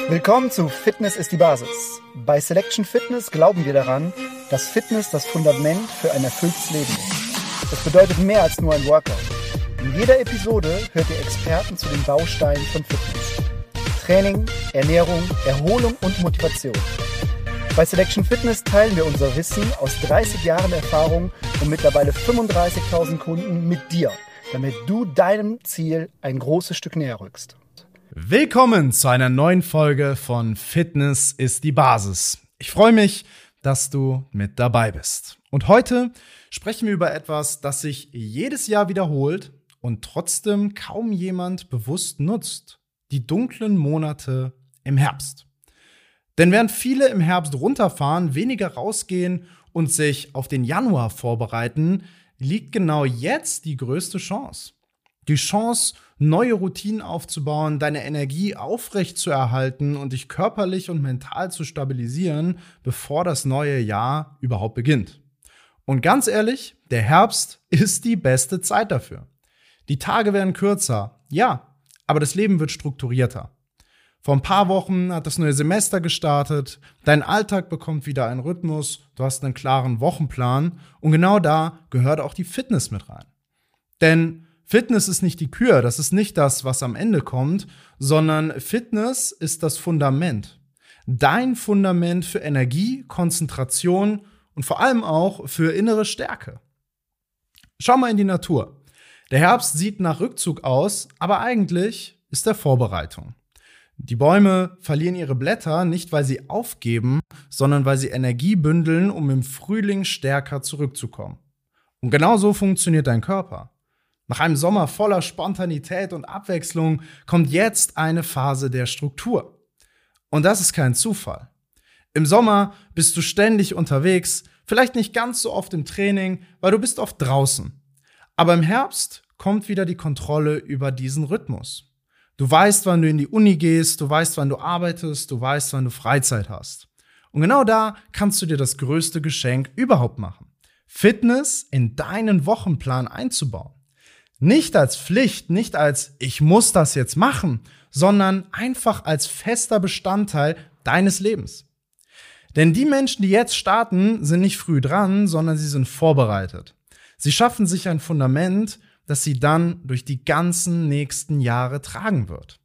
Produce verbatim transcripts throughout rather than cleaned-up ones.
Willkommen zu Fitness ist die Basis. Bei Selection Fitness glauben wir daran, dass Fitness das Fundament für ein erfülltes Leben ist. Das bedeutet mehr als nur ein Workout. In jeder Episode hört ihr Experten zu den Bausteinen von Fitness. Training, Ernährung, Erholung und Motivation. Bei Selection Fitness teilen wir unser Wissen aus dreißig Jahren Erfahrung und mittlerweile fünfunddreißigtausend Kunden mit dir, damit du deinem Ziel ein großes Stück näher rückst. Willkommen zu einer neuen Folge von Fitness ist die Basis. Ich freue mich, dass du mit dabei bist. Und heute sprechen wir über etwas, das sich jedes Jahr wiederholt und trotzdem kaum jemand bewusst nutzt. Die dunklen Monate im Herbst. Denn während viele im Herbst runterfahren, weniger rausgehen und sich auf den Januar vorbereiten, liegt genau jetzt die größte Chance. Die Chance, neue Routinen aufzubauen, deine Energie aufrecht zu erhalten und dich körperlich und mental zu stabilisieren, bevor das neue Jahr überhaupt beginnt. Und ganz ehrlich, der Herbst ist die beste Zeit dafür. Die Tage werden kürzer, ja, aber das Leben wird strukturierter. Vor ein paar Wochen hat das neue Semester gestartet, dein Alltag bekommt wieder einen Rhythmus, du hast einen klaren Wochenplan und genau da gehört auch die Fitness mit rein. Denn Fitness ist nicht die Kür, das ist nicht das, was am Ende kommt, sondern Fitness ist das Fundament. Dein Fundament für Energie, Konzentration und vor allem auch für innere Stärke. Schau mal in die Natur. Der Herbst sieht nach Rückzug aus, aber eigentlich ist er Vorbereitung. Die Bäume verlieren ihre Blätter nicht, weil sie aufgeben, sondern weil sie Energie bündeln, um im Frühling stärker zurückzukommen. Und genau so funktioniert dein Körper. Nach einem Sommer voller Spontanität und Abwechslung kommt jetzt eine Phase der Struktur. Und das ist kein Zufall. Im Sommer bist du ständig unterwegs, vielleicht nicht ganz so oft im Training, weil du bist oft draußen. Aber im Herbst kommt wieder die Kontrolle über diesen Rhythmus. Du weißt, wann du in die Uni gehst, du weißt, wann du arbeitest, du weißt, wann du Freizeit hast. Und genau da kannst du dir das größte Geschenk überhaupt machen. Fitness in deinen Wochenplan einzubauen. Nicht als Pflicht, nicht als ich muss das jetzt machen, sondern einfach als fester Bestandteil deines Lebens. Denn die Menschen, die jetzt starten, sind nicht früh dran, sondern sie sind vorbereitet. Sie schaffen sich ein Fundament, das sie dann durch die ganzen nächsten Jahre tragen wird.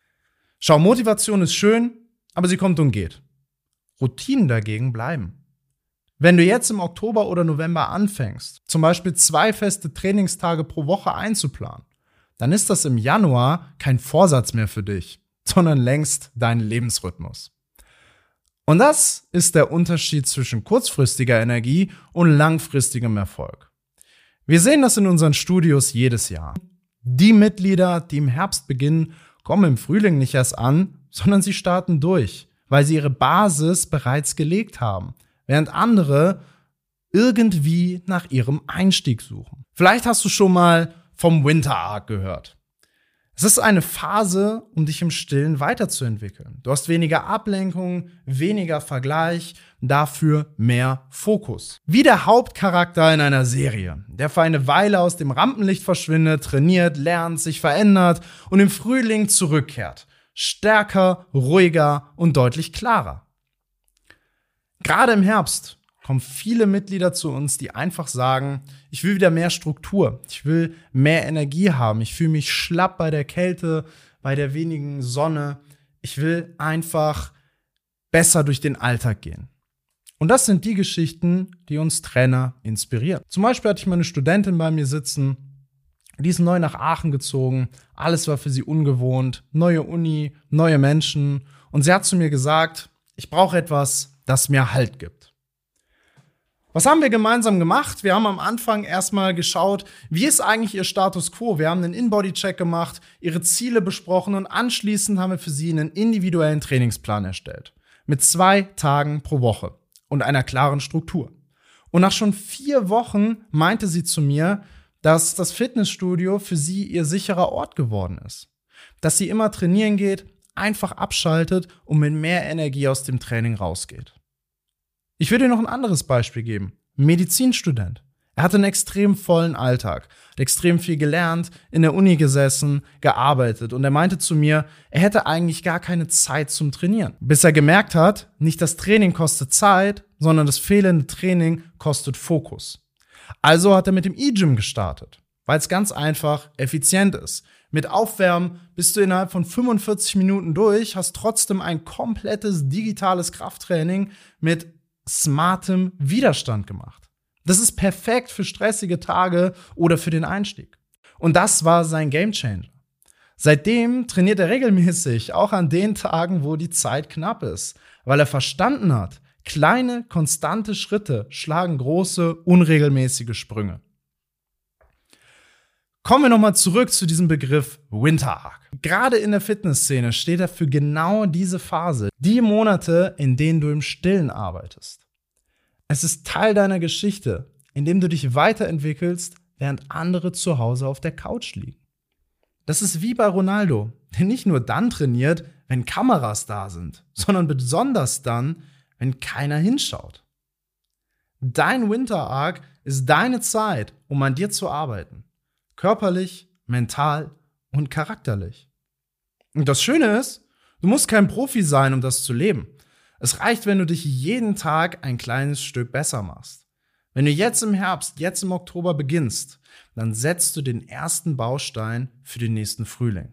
Schau, Motivation ist schön, aber sie kommt und geht. Routinen dagegen bleiben. Wenn du jetzt im Oktober oder November anfängst, zum Beispiel zwei feste Trainingstage pro Woche einzuplanen, dann ist das im Januar kein Vorsatz mehr für dich, sondern längst dein Lebensrhythmus. Und das ist der Unterschied zwischen kurzfristiger Energie und langfristigem Erfolg. Wir sehen das in unseren Studios jedes Jahr. Die Mitglieder, die im Herbst beginnen, kommen im Frühling nicht erst an, sondern sie starten durch, weil sie ihre Basis bereits gelegt haben, während andere irgendwie nach ihrem Einstieg suchen. Vielleicht hast du schon mal vom Winter Arc gehört. Es ist eine Phase, um dich im Stillen weiterzuentwickeln. Du hast weniger Ablenkung, weniger Vergleich, dafür mehr Fokus. Wie der Hauptcharakter in einer Serie, der für eine Weile aus dem Rampenlicht verschwindet, trainiert, lernt, sich verändert und im Frühling zurückkehrt. Stärker, ruhiger und deutlich klarer. Gerade im Herbst kommen viele Mitglieder zu uns, die einfach sagen, ich will wieder mehr Struktur, ich will mehr Energie haben, ich fühle mich schlapp bei der Kälte, bei der wenigen Sonne, ich will einfach besser durch den Alltag gehen. Und das sind die Geschichten, die uns Trainer inspirieren. Zum Beispiel hatte ich mal eine Studentin bei mir sitzen, die ist neu nach Aachen gezogen, alles war für sie ungewohnt, neue Uni, neue Menschen und sie hat zu mir gesagt, ich brauche etwas, das mir Halt gibt. Was haben wir gemeinsam gemacht? Wir haben am Anfang erstmal geschaut, wie ist eigentlich ihr Status quo? Wir haben einen In-Body-Check gemacht, ihre Ziele besprochen und anschließend haben wir für sie einen individuellen Trainingsplan erstellt. Mit zwei Tagen pro Woche und einer klaren Struktur. Und nach schon vier Wochen meinte sie zu mir, dass das Fitnessstudio für sie ihr sicherer Ort geworden ist. Dass sie immer trainieren geht, einfach abschaltet und mit mehr Energie aus dem Training rausgeht. Ich will dir noch ein anderes Beispiel geben. Medizinstudent. Er hatte einen extrem vollen Alltag, hat extrem viel gelernt, in der Uni gesessen, gearbeitet und er meinte zu mir, er hätte eigentlich gar keine Zeit zum Trainieren. Bis er gemerkt hat, nicht das Training kostet Zeit, sondern das fehlende Training kostet Fokus. Also hat er mit dem E-Gym gestartet, weil es ganz einfach effizient ist. Mit Aufwärmen bist du innerhalb von fünfundvierzig Minuten durch, hast trotzdem ein komplettes digitales Krafttraining mit smartem Widerstand gemacht. Das ist perfekt für stressige Tage oder für den Einstieg. Und das war sein Gamechanger. Seitdem trainiert er regelmäßig, auch an den Tagen, wo die Zeit knapp ist, weil er verstanden hat, kleine, konstante Schritte schlagen große, unregelmäßige Sprünge. Kommen wir nochmal zurück zu diesem Begriff Winter Arc. Gerade in der Fitnessszene steht er für genau diese Phase, die Monate, in denen du im Stillen arbeitest. Es ist Teil deiner Geschichte, in dem du dich weiterentwickelst, während andere zu Hause auf der Couch liegen. Das ist wie bei Ronaldo, der nicht nur dann trainiert, wenn Kameras da sind, sondern besonders dann, wenn keiner hinschaut. Dein Winter Arc ist deine Zeit, um an dir zu arbeiten. Körperlich, mental und charakterlich. Und das Schöne ist, du musst kein Profi sein, um das zu leben. Es reicht, wenn du dich jeden Tag ein kleines Stück besser machst. Wenn du jetzt im Herbst, jetzt im Oktober beginnst, dann setzt du den ersten Baustein für den nächsten Frühling.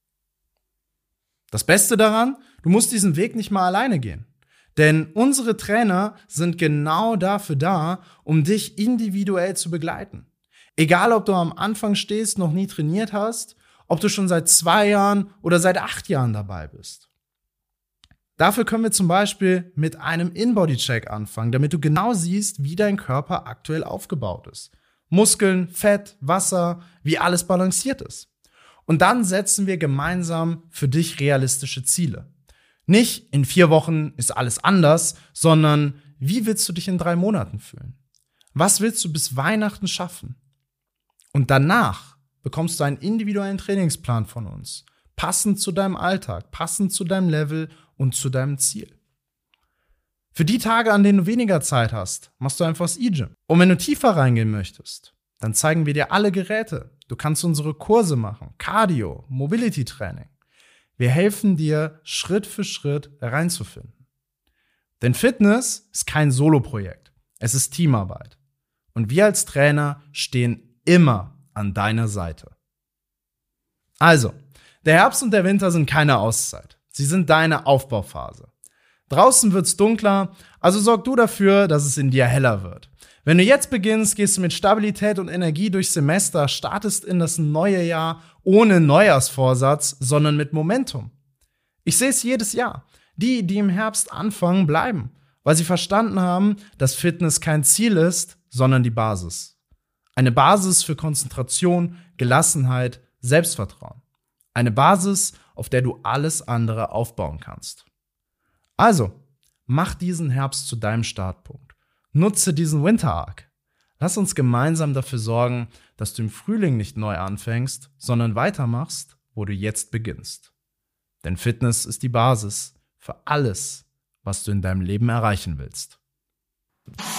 Das Beste daran, du musst diesen Weg nicht mal alleine gehen. Denn unsere Trainer sind genau dafür da, um dich individuell zu begleiten. Egal, ob du am Anfang stehst, noch nie trainiert hast, ob du schon seit zwei Jahren oder seit acht Jahren dabei bist. Dafür können wir zum Beispiel mit einem In-Body-Check anfangen, damit du genau siehst, wie dein Körper aktuell aufgebaut ist. Muskeln, Fett, Wasser, wie alles balanciert ist. Und dann setzen wir gemeinsam für dich realistische Ziele. Nicht in vier Wochen ist alles anders, sondern wie willst du dich in drei Monaten fühlen? Was willst du bis Weihnachten schaffen? Und danach bekommst du einen individuellen Trainingsplan von uns, passend zu deinem Alltag, passend zu deinem Level und zu deinem Ziel. Für die Tage, an denen du weniger Zeit hast, machst du einfach das E-Gym. Und wenn du tiefer reingehen möchtest, dann zeigen wir dir alle Geräte. Du kannst unsere Kurse machen, Cardio, Mobility Training. Wir helfen dir, Schritt für Schritt reinzufinden. Denn Fitness ist kein Solo-Projekt. Es ist Teamarbeit. Und wir als Trainer stehen immer an deiner Seite. Also, der Herbst und der Winter sind keine Auszeit. Sie sind deine Aufbauphase. Draußen wird's dunkler, also sorg du dafür, dass es in dir heller wird. Wenn du jetzt beginnst, gehst du mit Stabilität und Energie durchs Semester, startest in das neue Jahr ohne Neujahrsvorsatz, sondern mit Momentum. Ich sehe es jedes Jahr. Die, die im Herbst anfangen, bleiben, weil sie verstanden haben, dass Fitness kein Ziel ist, sondern die Basis. Eine Basis für Konzentration, Gelassenheit, Selbstvertrauen. Eine Basis, auf der du alles andere aufbauen kannst. Also, mach diesen Herbst zu deinem Startpunkt. Nutze diesen Winter Arc. Lass uns gemeinsam dafür sorgen, dass du im Frühling nicht neu anfängst, sondern weitermachst, wo du jetzt beginnst. Denn Fitness ist die Basis für alles, was du in deinem Leben erreichen willst.